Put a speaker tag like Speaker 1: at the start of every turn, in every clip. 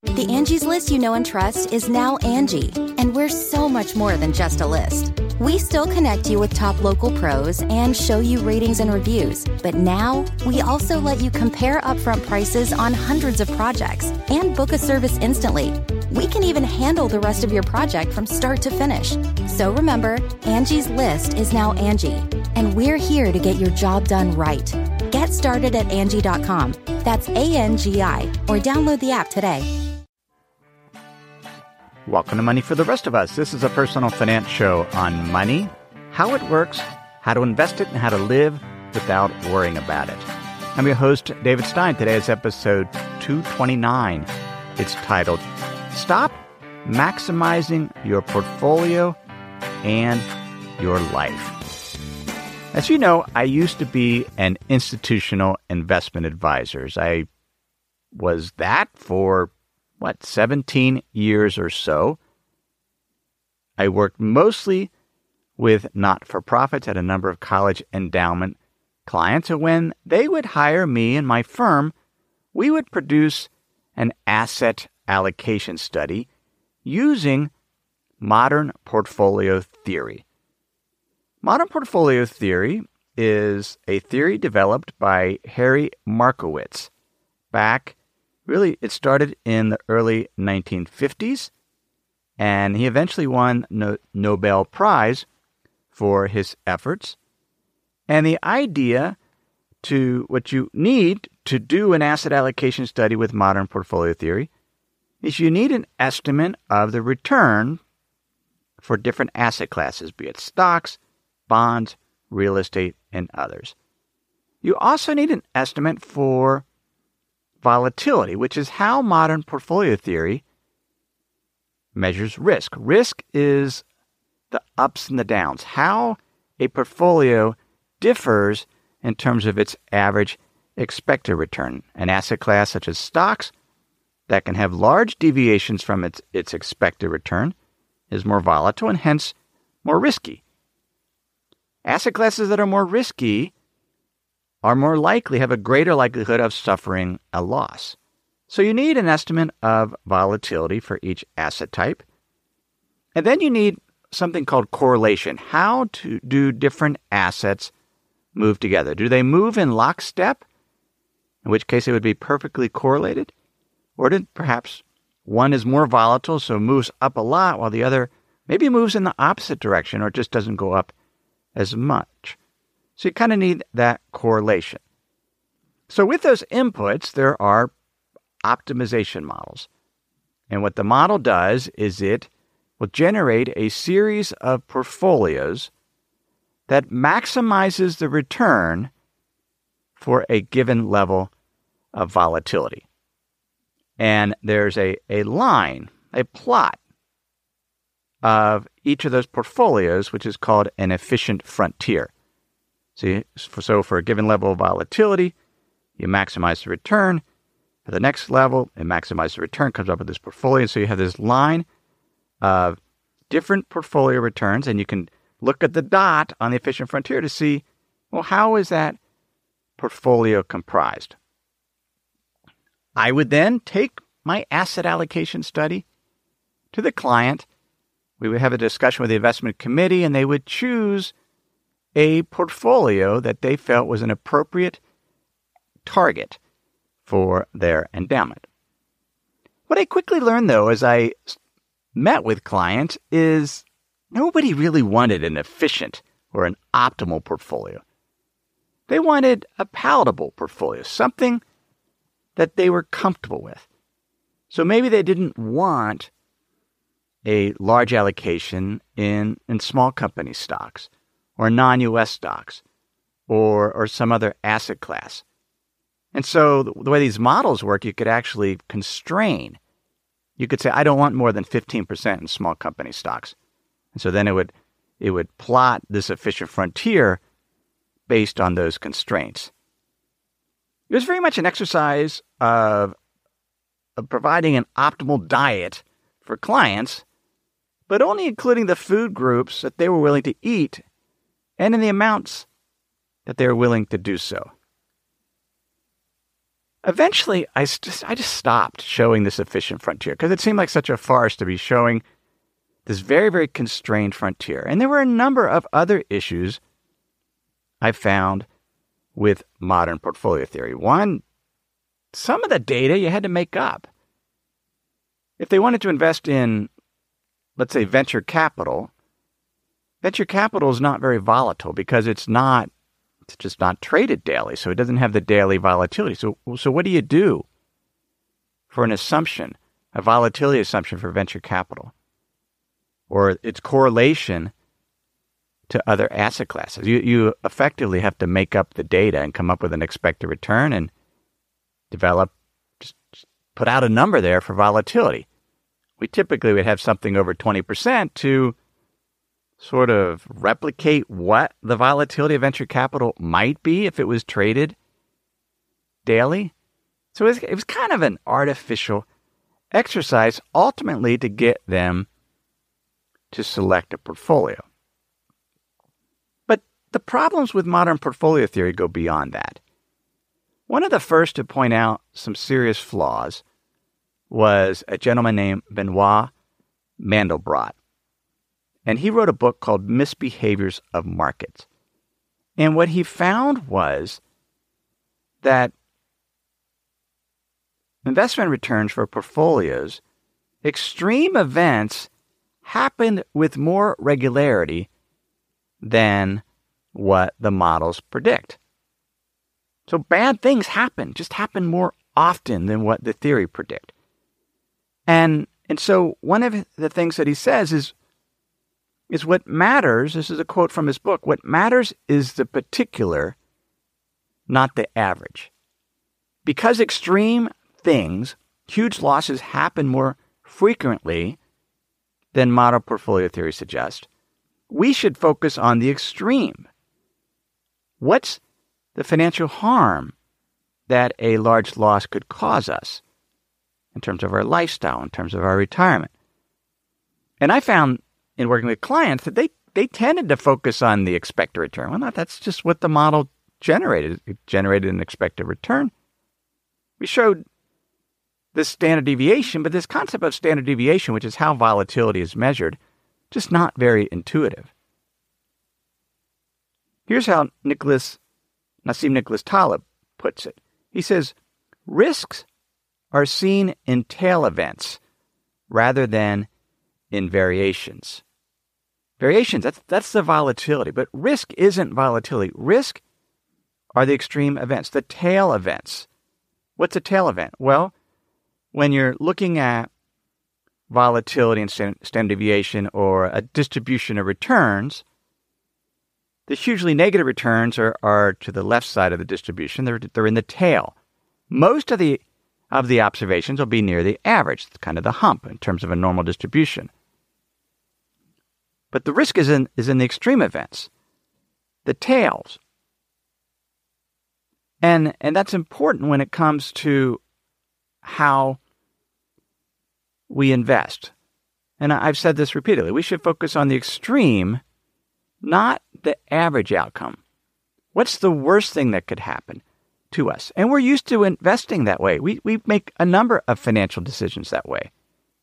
Speaker 1: The Angie's List you know and trust is now Angie, and we're so much more than just a list. We still connect you with top local pros and show you ratings and reviews, but now we also let you compare upfront prices on hundreds of projects and book a service instantly. We can even handle the rest of your project from start to finish. So remember, Angie's List is now Angie, and we're here to get your job done right. Get started at Angie.com. That's ANGI, or download the app today.
Speaker 2: Welcome to Money for the Rest of Us. This is a personal finance show on money, how it works, how to invest it, and how to live without worrying about it. I'm your host, David Stein. Today is episode 229. It's titled, Stop Maximizing Your Portfolio and Your Life. As you know, I used to be an institutional investment advisor. I was that for 17 years or so. I worked mostly with not-for-profits at a number of college endowment clients, and when they would hire me and my firm, we would produce an asset allocation study using modern portfolio theory. Modern portfolio theory is a theory developed by Harry Markowitz it started in the early 1950s, and he eventually won Nobel Prize for his efforts. And the idea what you need to do an asset allocation study with modern portfolio theory is you need an estimate of the return for different asset classes, be it stocks, bonds, real estate, and others. You also need an estimate for volatility, which is how modern portfolio theory measures risk. Risk is the ups and the downs, how a portfolio differs in terms of its average expected return. An asset class such as stocks that can have large deviations from its expected return is more volatile and hence more risky. Asset classes that are more risky are more likely, have a greater likelihood of suffering a loss. So you need an estimate of volatility for each asset type. And then you need something called correlation. How do different assets move together? Do they move in lockstep, in which case it would be perfectly correlated? Or did perhaps one is more volatile, so moves up a lot, while the other maybe moves in the opposite direction or just doesn't go up as much? So you kind of need that correlation. So with those inputs, there are optimization models. And what the model does is it will generate a series of portfolios that maximizes the return for a given level of volatility. And there's a line, a plot of each of those portfolios, which is called an efficient frontier. So for a given level of volatility, you maximize the return. For the next level, and maximize the return, comes up with this portfolio. So you have this line of different portfolio returns, and you can look at the dot on the efficient frontier to see, well, how is that portfolio comprised? I would then take my asset allocation study to the client. We would have a discussion with the investment committee, and they would choose a portfolio that they felt was an appropriate target for their endowment. What I quickly learned, though, as I met with clients, is nobody really wanted an efficient or an optimal portfolio. They wanted a palatable portfolio, something that they were comfortable with. So maybe they didn't want a large allocation in small company stocks or non-U.S. stocks or some other asset class. And so the way these models work, you could actually constrain. You could say, I don't want more than 15% in small company stocks. And so then it would plot this efficient frontier based on those constraints. It was very much an exercise of providing an optimal diet for clients, but only including the food groups that they were willing to eat and in the amounts that they were willing to do so. Eventually, I just stopped showing this efficient frontier because it seemed like such a farce to be showing this very, very constrained frontier. And there were a number of other issues I found with modern portfolio theory. One, some of the data you had to make up. If they wanted to invest in, let's say, venture capital is not very volatile because it's just not traded daily, so it doesn't have the daily volatility. So what do you do for an assumption, a volatility assumption for venture capital, or its correlation to other asset classes? You effectively have to make up the data and come up with an expected return and just put out a number there for volatility. We typically would have something over 20% to sort of replicate what the volatility of venture capital might be if it was traded daily. So it was kind of an artificial exercise, ultimately to get them to select a portfolio. But the problems with modern portfolio theory go beyond that. One of the first to point out some serious flaws was a gentleman named Benoit Mandelbrot. And he wrote a book called Misbehaviors of Markets. And what he found was that investment returns for portfolios, extreme events happened with more regularity than what the models predict. So bad things just happen more often than what the theory predict. And so one of the things that he says is what matters, this is a quote from his book, what matters is the particular, not the average. Because extreme things, huge losses happen more frequently than modern portfolio theory suggests, we should focus on the extreme. What's the financial harm that a large loss could cause us in terms of our lifestyle, in terms of our retirement? And I found in working with clients that they tended to focus on the expected return. Well, that's just what the model generated. It generated an expected return. We showed this standard deviation, but this concept of standard deviation, which is how volatility is measured, just not very intuitive. Here's how Nassim Nicholas Taleb puts it. He says, risks are seen in tail events rather than in variations. Variations, that's the volatility, but risk isn't volatility. Risk are the extreme events, the tail events. What's a tail event? Well, when you're looking at volatility and standard deviation or a distribution of returns, the hugely negative returns are to the left side of the distribution. They're in the tail. Most of the observations will be near the average, kind of the hump in terms of a normal distribution. But the risk is in the extreme events, the tails. And that's important when it comes to how we invest. And I've said this repeatedly. We should focus on the extreme, not the average outcome. What's the worst thing that could happen to us? And we're used to investing that way. We make a number of financial decisions that way.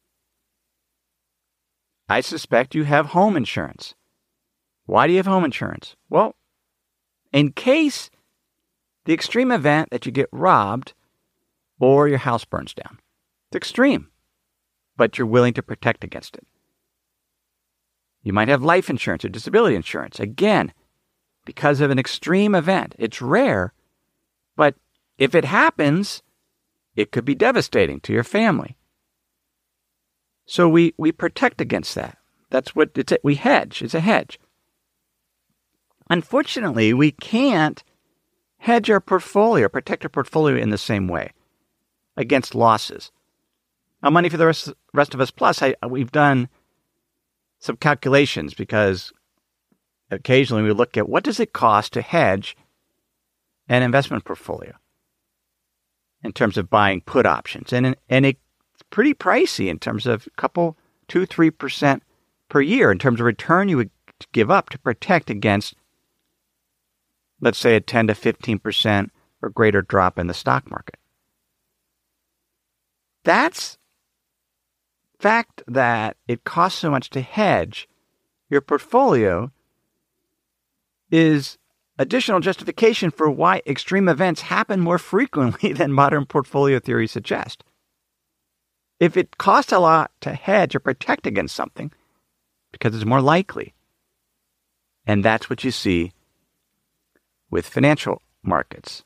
Speaker 2: I suspect you have home insurance. Why do you have home insurance? Well, in case the extreme event that you get robbed or your house burns down. It's extreme, but you're willing to protect against it. You might have life insurance or disability insurance. Again, because of an extreme event. It's rare, but if it happens, it could be devastating to your family. So we protect against that. That's what we hedge. It's a hedge. Unfortunately, we can't hedge our portfolio, protect our portfolio in the same way against losses. Now, Money for the Rest of Us Plus, we've done some calculations because occasionally we look at what does it cost to hedge an investment portfolio in terms of buying put options. And it's pretty pricey in terms of 2-3% per year in terms of return you would give up to protect against, let's say, a 10 to 15% or greater drop in the stock market. That's fact that it costs so much to hedge your portfolio is additional justification for why extreme events happen more frequently than modern portfolio theory suggests. If it costs a lot to hedge or protect against something, because it's more likely. And that's what you see with financial markets.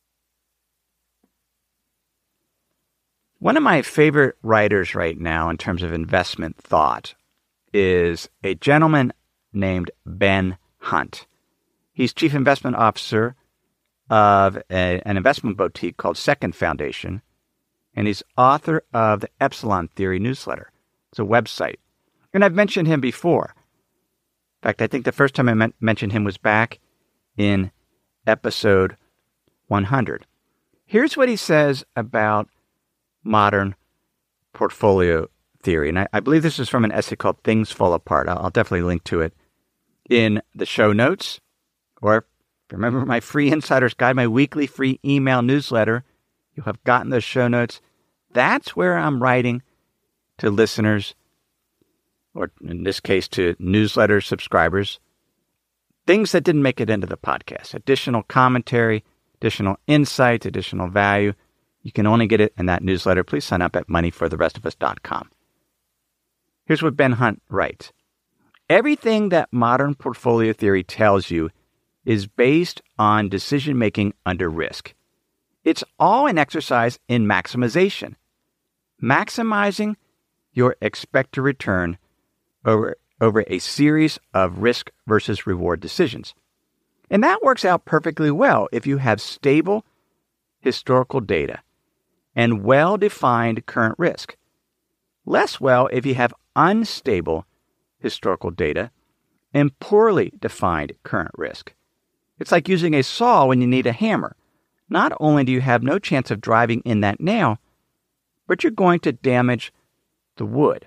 Speaker 2: One of my favorite writers right now in terms of investment thought is a gentleman named Ben Hunt. He's chief investment officer of an investment boutique called Second Foundation, and he's author of the Epsilon Theory newsletter. It's a website. And I've mentioned him before. In fact, I think the first time I mentioned him was back in episode 100. Here's what he says about modern portfolio theory. And I believe this is from an essay called Things Fall Apart. I'll definitely link to it in the show notes. Or if you remember my free Insider's Guide, my weekly free email newsletter, you'll have gotten those show notes. That's where I'm writing to listeners, or in this case to newsletter subscribers, things that didn't make it into the podcast. Additional commentary, additional insights, additional value. You can only get it in that newsletter. Please sign up at moneyfortherestofus.com. Here's what Ben Hunt writes. Everything that modern portfolio theory tells you is based on decision-making under risk. It's all an exercise in maximization. Maximizing your expected return over a series of risk versus reward decisions. And that works out perfectly well if you have stable historical data and well-defined current risk. Less well if you have unstable historical data and poorly defined current risk. It's like using a saw when you need a hammer. Not only do you have no chance of driving in that nail, but you're going to damage the wood.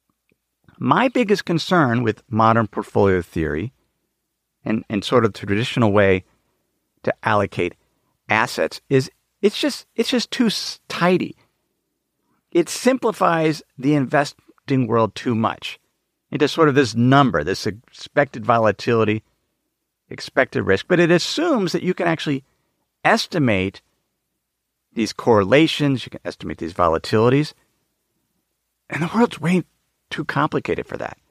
Speaker 2: My biggest concern with modern portfolio theory and sort of the traditional way to allocate assets is it's just too tidy. It simplifies the investing world too much into sort of this number, this expected volatility, expected risk, but it assumes that you can actually estimate these correlations, you can estimate these volatilities, and the world's way too complicated for that.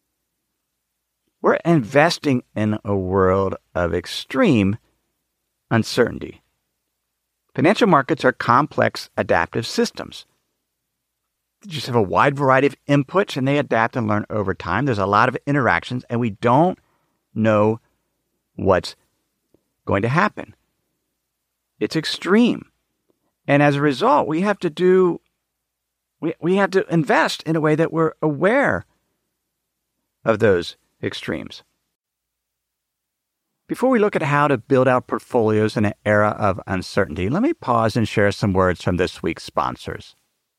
Speaker 2: We're investing in a world of extreme uncertainty. Financial markets are complex adaptive systems. They just have a wide variety of inputs and they adapt and learn over time. There's a lot of interactions and we don't know what's going to happen. It's extreme. And as a result, we have to invest in a way that we're aware of those extremes. Before we look at how to build out portfolios in an era of uncertainty, let me pause and share some words from this week's sponsors.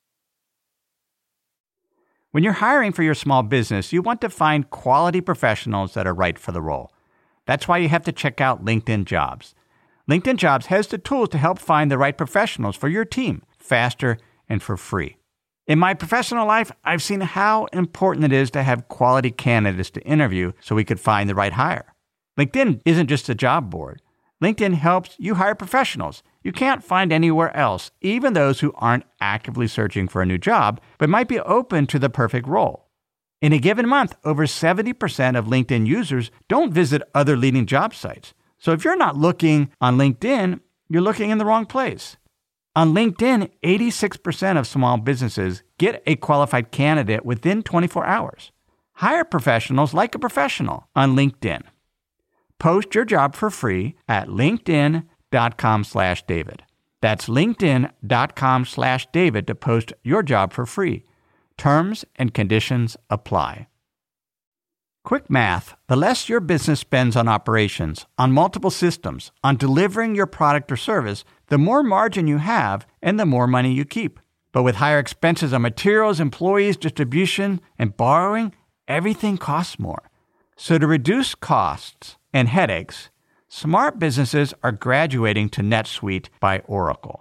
Speaker 2: When you're hiring for your small business, you want to find quality professionals that are right for the role. That's why you have to check out LinkedIn Jobs. LinkedIn Jobs has the tools to help find the right professionals for your team faster and for free. In my professional life, I've seen how important it is to have quality candidates to interview so we could find the right hire. LinkedIn isn't just a job board. LinkedIn helps you hire professionals you can't find anywhere else, even those who aren't actively searching for a new job, but might be open to the perfect role. In a given month, over 70% of LinkedIn users don't visit other leading job sites. So if you're not looking on LinkedIn, you're looking in the wrong place. On LinkedIn, 86% of small businesses get a qualified candidate within 24 hours. Hire professionals like a professional on LinkedIn. Post your job for free at linkedin.com/David. That's linkedin.com/David to post your job for free. Terms and conditions apply. Quick math. The less your business spends on operations, on multiple systems, on delivering your product or service, the more margin you have and the more money you keep. But with higher expenses on materials, employees, distribution, and borrowing, everything costs more. So to reduce costs and headaches, smart businesses are graduating to NetSuite by Oracle.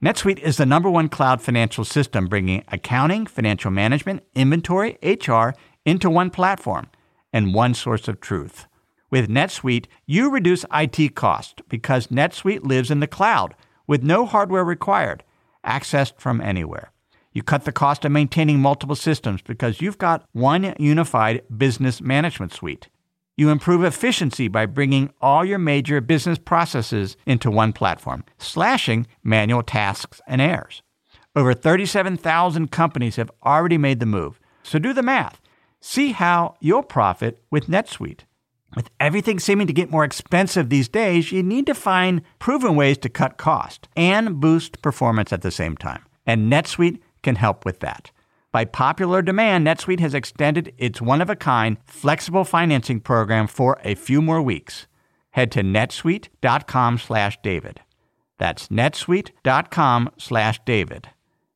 Speaker 2: NetSuite is the #1 cloud financial system, bringing accounting, financial management, inventory, HR into one platform and one source of truth. With NetSuite, you reduce IT costs because NetSuite lives in the cloud with no hardware required, accessed from anywhere. You cut the cost of maintaining multiple systems because you've got one unified business management suite. You improve efficiency by bringing all your major business processes into one platform, slashing manual tasks and errors. Over 37,000 companies have already made the move. So do the math. See how you'll profit with NetSuite. With everything seeming to get more expensive these days, you need to find proven ways to cut cost and boost performance at the same time. And NetSuite can help with that. By popular demand, NetSuite has extended its one-of-a-kind flexible financing program for a few more weeks. Head to netsuite.com/David. That's netsuite.com/David.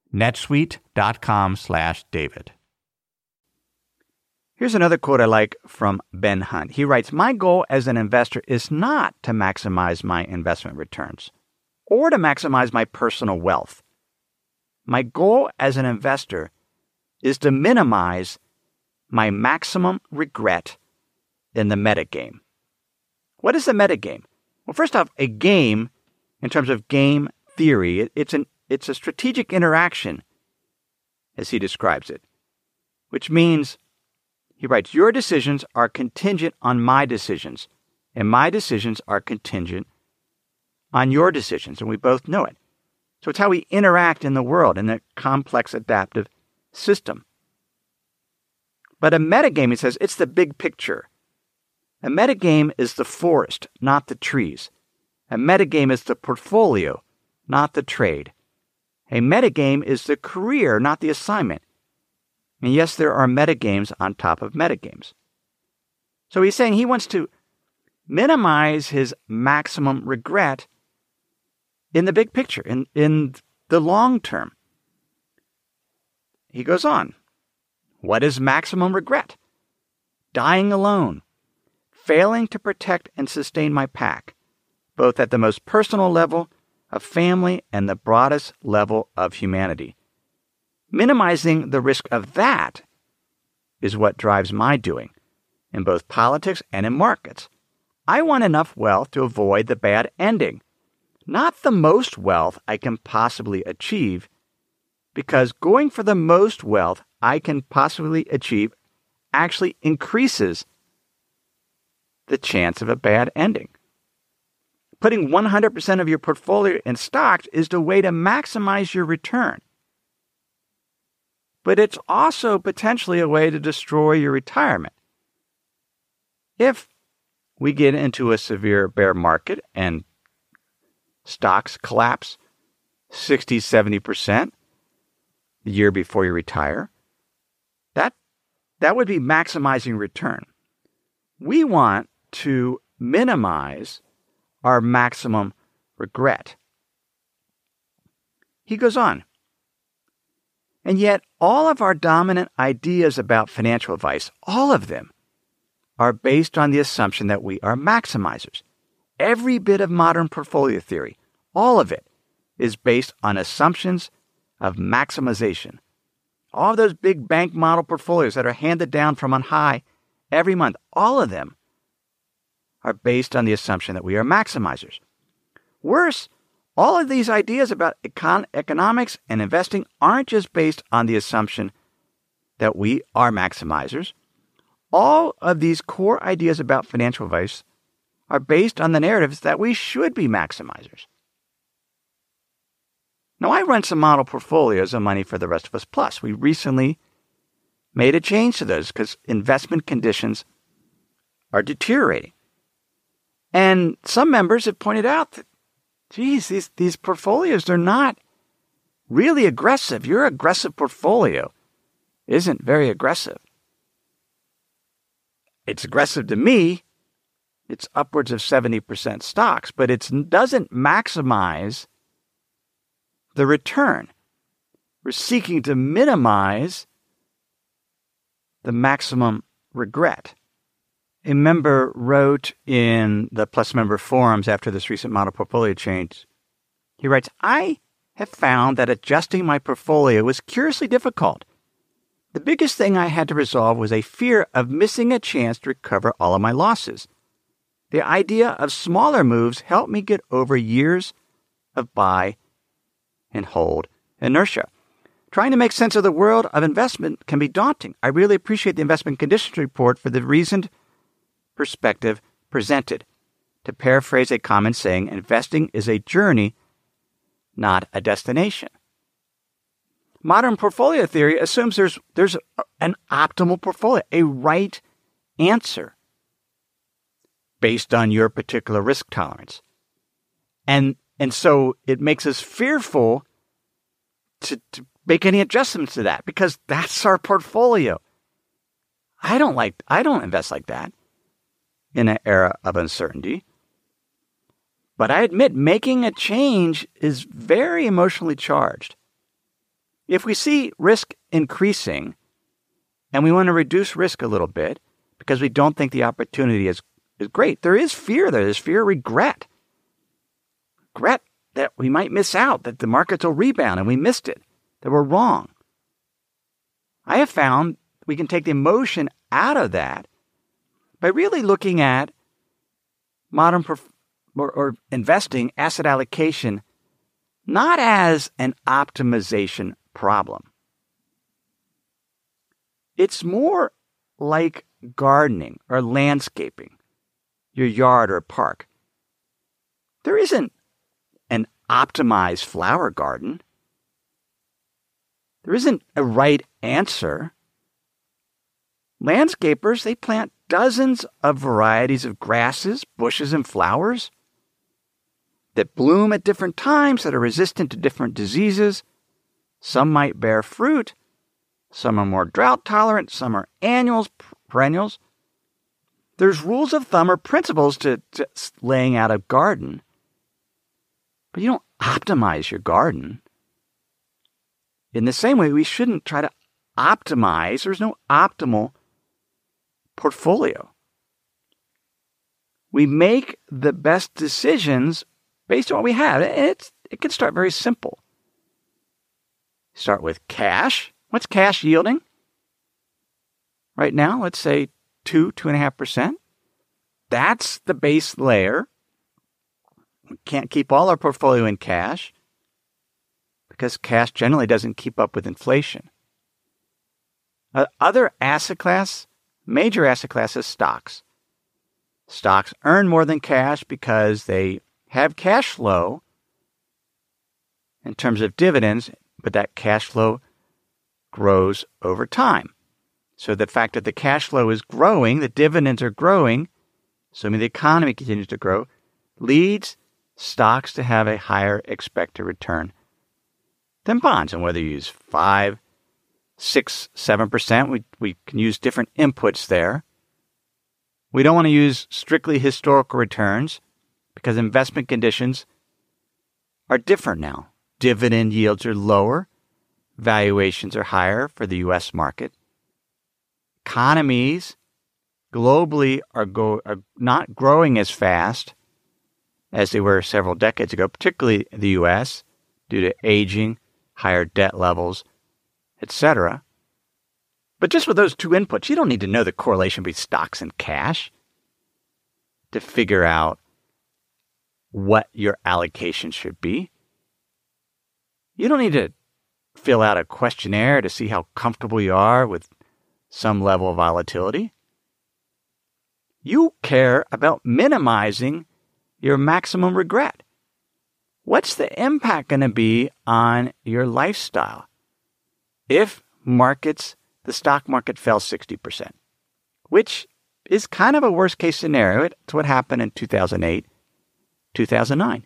Speaker 2: netsuite.com/David. Here's another quote I like from Ben Hunt. He writes, "My goal as an investor is not to maximize my investment returns or to maximize my personal wealth. My goal as an investor is to minimize my maximum regret in the metagame." What is the metagame? Well, first off, a game, in terms of game theory, it's a strategic interaction, as he describes it, which means, he writes, your decisions are contingent on my decisions, and my decisions are contingent on your decisions, and we both know it. So it's how we interact in the world, in the complex adaptive system. But a metagame, he says, it's the big picture. A metagame is the forest, not the trees. A metagame is the portfolio, not the trade. A metagame is the career, not the assignment. And yes, there are metagames on top of metagames. So he's saying he wants to minimize his maximum regret in the big picture, in the long term. He goes on. What is maximum regret? Dying alone, failing to protect and sustain my pack, both at the most personal level of family and the broadest level of humanity. Minimizing the risk of that is what drives my doing, in both politics and in markets. I want enough wealth to avoid the bad ending, not the most wealth I can possibly achieve, because going for the most wealth I can possibly achieve actually increases the chance of a bad ending. Putting 100% of your portfolio in stocks is the way to maximize your return. But it's also potentially a way to destroy your retirement. If we get into a severe bear market and stocks collapse 60, 70% the year before you retire, that would be maximizing return. We want to minimize our maximum regret. He goes on. And yet, all of our dominant ideas about financial advice, all of them, are based on the assumption that we are maximizers. Every bit of modern portfolio theory, all of it, is based on assumptions of maximization. All of those big bank model portfolios that are handed down from on high every month, all of them are based on the assumption that we are maximizers. Worse, all of these ideas about economics and investing aren't just based on the assumption that we are maximizers. All of these core ideas about financial advice are based on the narratives that we should be maximizers. Now, I run some model portfolios of Money for the Rest of Us Plus. We recently made a change to those because investment conditions are deteriorating. And some members have pointed out that, geez, these portfolios, they're not really aggressive. Your aggressive portfolio isn't very aggressive. It's aggressive to me. It's upwards of 70% stocks, but it doesn't maximize the return. We're seeking to minimize the maximum regret. A member wrote in the Plus member forums after this recent model portfolio change, he writes, I have found that adjusting my portfolio was curiously difficult. The biggest thing I had to resolve was a fear of missing a chance to recover all of my losses. The idea of smaller moves helped me get over years of buy and hold inertia. Trying to make sense of the world of investment can be daunting. I really appreciate the investment conditions report for the reasoned perspective presented. To paraphrase a common saying, investing is a journey, not a destination. Modern portfolio theory assumes there's an optimal portfolio, a right answer based on your particular risk tolerance. And so it makes us fearful to make any adjustments to that because that's our portfolio. I don't invest like that in an era of uncertainty. But I admit making a change is very emotionally charged. If we see risk increasing and we want to reduce risk a little bit because we don't think the opportunity is great, there is fear there. There's fear of regret. Regret that we might miss out, that the markets will rebound and we missed it, that we're wrong. I have found we can take the emotion out of that by really looking at modern or investing asset allocation not as an optimization problem. It's more like gardening or landscaping your yard or park. There isn't an optimized flower garden. There isn't a right answer. Landscapers, they plant dozens of varieties of grasses, bushes, and flowers that bloom at different times that are resistant to different diseases. Some might bear fruit. Some are more drought tolerant. Some are annuals, perennials. There's rules of thumb or principles to laying out a garden. But you don't optimize your garden. In the same way, we shouldn't try to optimize. There's no optimal portfolio. We make the best decisions based on what we have. It can start very simple. Start with cash. What's cash yielding? Right now, let's say 2.5%. That's the base layer. We can't keep all our portfolio in cash because cash generally doesn't keep up with inflation. Other asset class, major asset classes, stocks. Stocks earn more than cash because they have cash flow in terms of dividends, but that cash flow grows over time. So the fact that the cash flow is growing, the dividends are growing, assuming the economy continues to grow, leads stocks to have a higher expected return than bonds. And whether you use 5, 6, 7%, we can use different inputs there. We don't want to use strictly historical returns because investment conditions are different now. Dividend yields are lower. Valuations are higher for the U.S. market. Economies globally are not growing as fast as they were several decades ago, particularly the U.S., due to aging, higher debt levels, etc. But just with those two inputs, you don't need to know the correlation between stocks and cash to figure out what your allocation should be. You don't need to fill out a questionnaire to see how comfortable you are with some level of volatility. You care about minimizing your maximum regret. What's the impact going to be on your lifestyle if the stock market fell 60%, which is kind of a worst case scenario? It's what happened in 2008, 2009.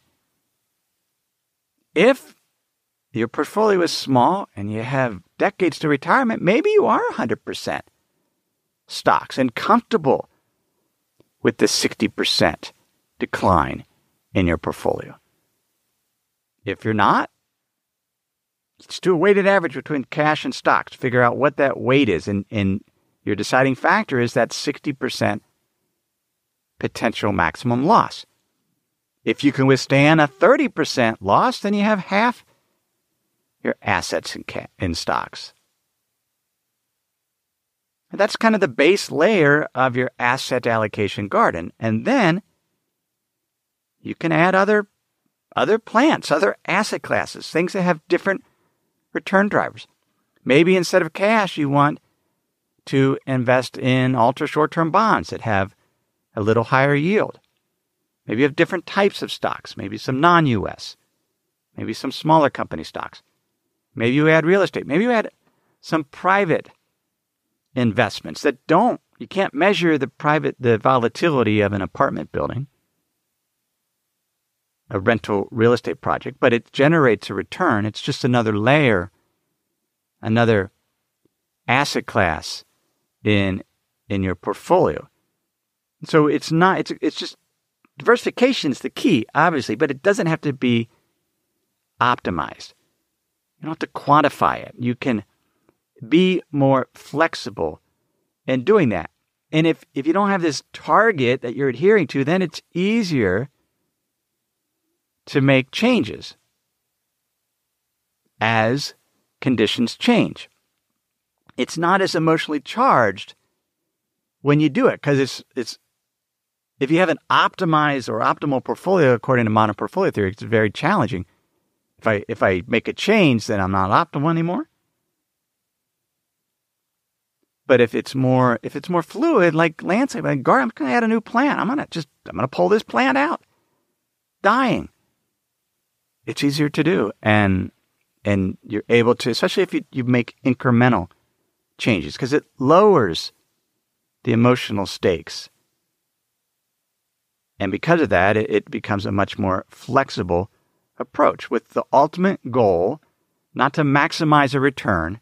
Speaker 2: If your portfolio is small and you have decades to retirement, maybe you are 100% stocks and comfortable with the 60% decline in your portfolio. If you're not, let's do a weighted average between cash and stocks. Figure out what that weight is. And your deciding factor is that 60% potential maximum loss. If you can withstand a 30% loss, then you have half your assets in stocks. And that's kind of the base layer of your asset allocation garden. And then you can add other plants, other asset classes, things that have different return drivers. Maybe instead of cash, you want to invest in ultra short-term bonds that have a little higher yield. Maybe you have different types of stocks, maybe some non-U.S., maybe some smaller company stocks. Maybe you add real estate. Maybe you add some private investments that you can't measure the volatility of an apartment building, a rental real estate project, but it generates a return. It's just another layer, another asset class in your portfolio. So it's just diversification is the key, obviously, but it doesn't have to be optimized. You don't have to quantify it. You can be more flexible in doing that. And if you don't have this target that you're adhering to, then it's easier to make changes as conditions change. It's not as emotionally charged when you do it, because it's if you have an optimized or optimal portfolio according to modern portfolio theory, it's very challenging. If I make a change, then I'm not optimal anymore. But if it's more fluid, like landscape, like garden, I'm going to add a new plant. I'm going to pull this plant out, dying. It's easier to do, and you're able to, especially if you make incremental changes, because it lowers the emotional stakes. And because of that, it becomes a much more flexible approach with the ultimate goal not to maximize a return,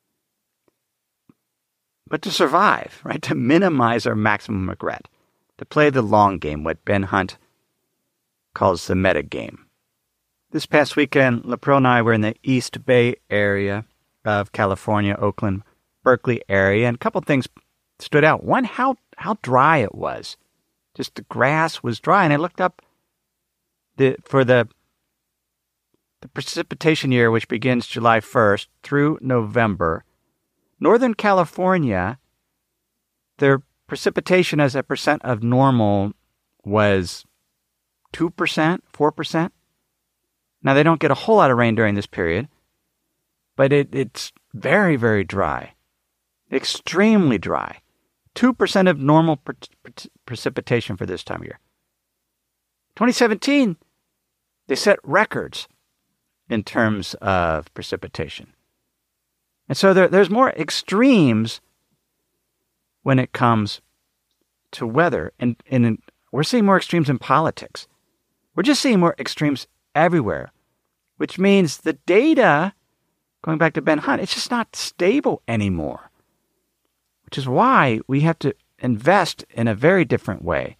Speaker 2: but to survive, right? To minimize our maximum regret, to play the long game, what Ben Hunt calls the meta game. This past weekend, Lapril and I were in the East Bay area of California, Oakland, Berkeley area, and a couple things stood out. One, how dry it was. Just the grass was dry, and I looked up for the precipitation year, which begins July 1st through November. Northern California, their precipitation as a percent of normal was 2%, 4%. Now, they don't get a whole lot of rain during this period, but it's very, very dry, extremely dry. 2% of normal precipitation for this time of year. 2017, they set records in terms of precipitation. And so there's more extremes when it comes to weather. And we're seeing more extremes in politics. We're just seeing more extremes everywhere, which means the data, going back to Ben Hunt, it's just not stable anymore, which is why we have to invest in a very different way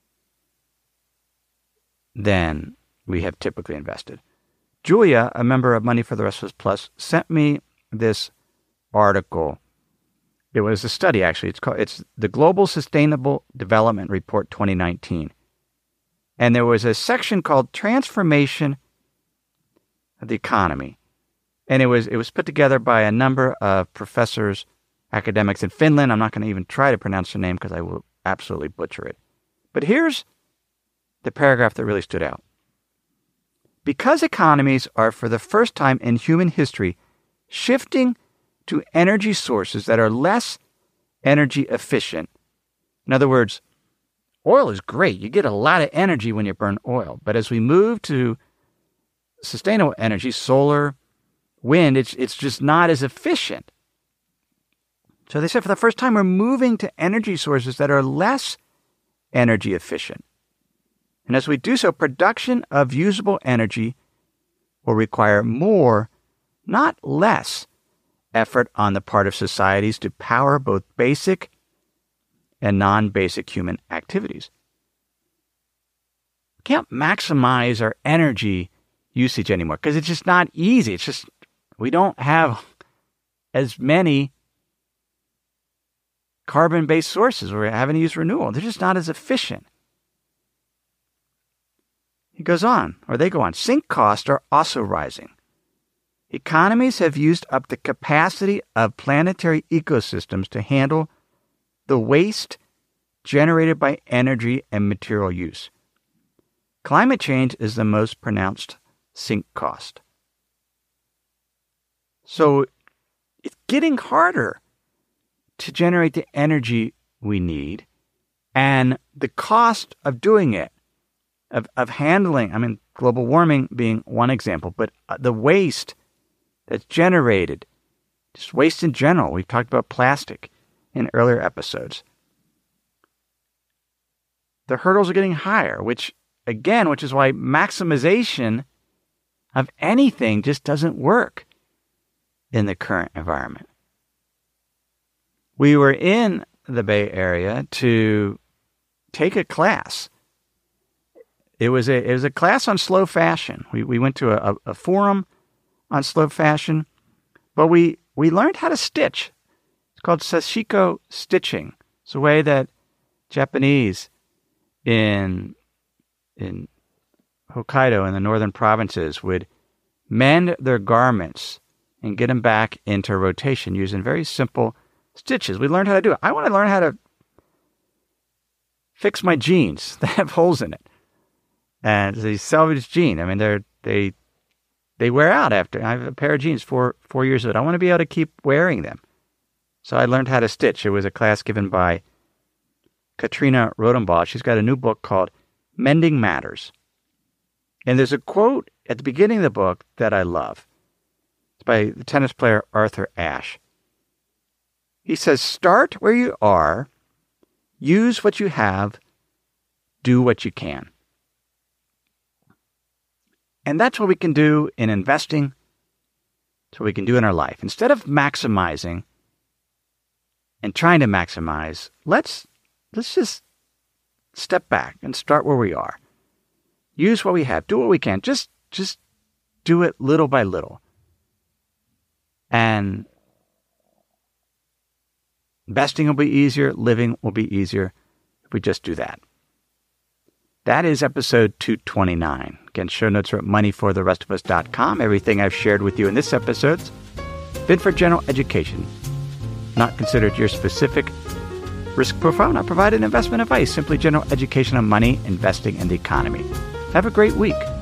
Speaker 2: than we have typically invested. Julia, a member of Money for the Rest of Us Plus, sent me this article. It was a study, actually. It's the Global Sustainable Development Report 2019. And there was a section called Transformation of the Economy. And it was put together by a number of professors, academics in Finland. I'm not going to even try to pronounce the name because I will absolutely butcher it. But here's the paragraph that really stood out. Because economies are for the first time in human history shifting to energy sources that are less energy efficient. In other words, oil is great. You get a lot of energy when you burn oil. But as we move to sustainable energy, solar, wind, it's just not as efficient. So they said for the first time, we're moving to energy sources that are less energy efficient. And as we do so, production of usable energy will require more, not less, effort on the part of societies to power both basic and non-basic human activities. We can't maximize our energy usage anymore because it's just not easy. It's just, we don't have as many carbon-based sources. We're having to use renewable. They're just not as efficient. He goes on, or they go on. Sink costs are also rising. economies have used up the capacity of planetary ecosystems to handle the waste generated by energy and material use. Climate change is the most pronounced sink cost. So it's getting harder to generate the energy we need, and the cost of doing it, of handling, global warming being one example, but the waste that's generated, just waste in general. We've talked about plastic in earlier episodes. The hurdles are getting higher, which is why maximization of anything just doesn't work in the current environment. We were in the Bay Area to take a class. It was a class on slow fashion. We went to a forum on slow fashion, but we learned how to stitch. It's called sashiko stitching. It's a way that Japanese in Hokkaido and the northern provinces would mend their garments and get them back into rotation using very simple stitches. We learned how to do it. I want to learn how to fix my jeans that have holes in it. And the salvaged jean, they wear out after. I have a pair of jeans 4 years old. I want to be able to keep wearing them. So I learned how to stitch. It was a class given by Katrina Rodenbaugh. She's got a new book called Mending Matters. And there's a quote at the beginning of the book that I love. It's by the tennis player Arthur Ashe. He says, "Start where you are, use what you have, do what you can." And that's what we can do in investing. That's what we can do in our life. Instead of maximizing and trying to maximize, let's just step back and start where we are. Use what we have. Do what we can. Just do it little by little. And investing will be easier. Living will be easier if we just do that. That is episode 229. Again, show notes are at moneyfortherestofus.com. Everything I've shared with you in this episode's been for general education, not considered your specific risk profile, not provided investment advice, simply general education on money, investing, and the economy. Have a great week.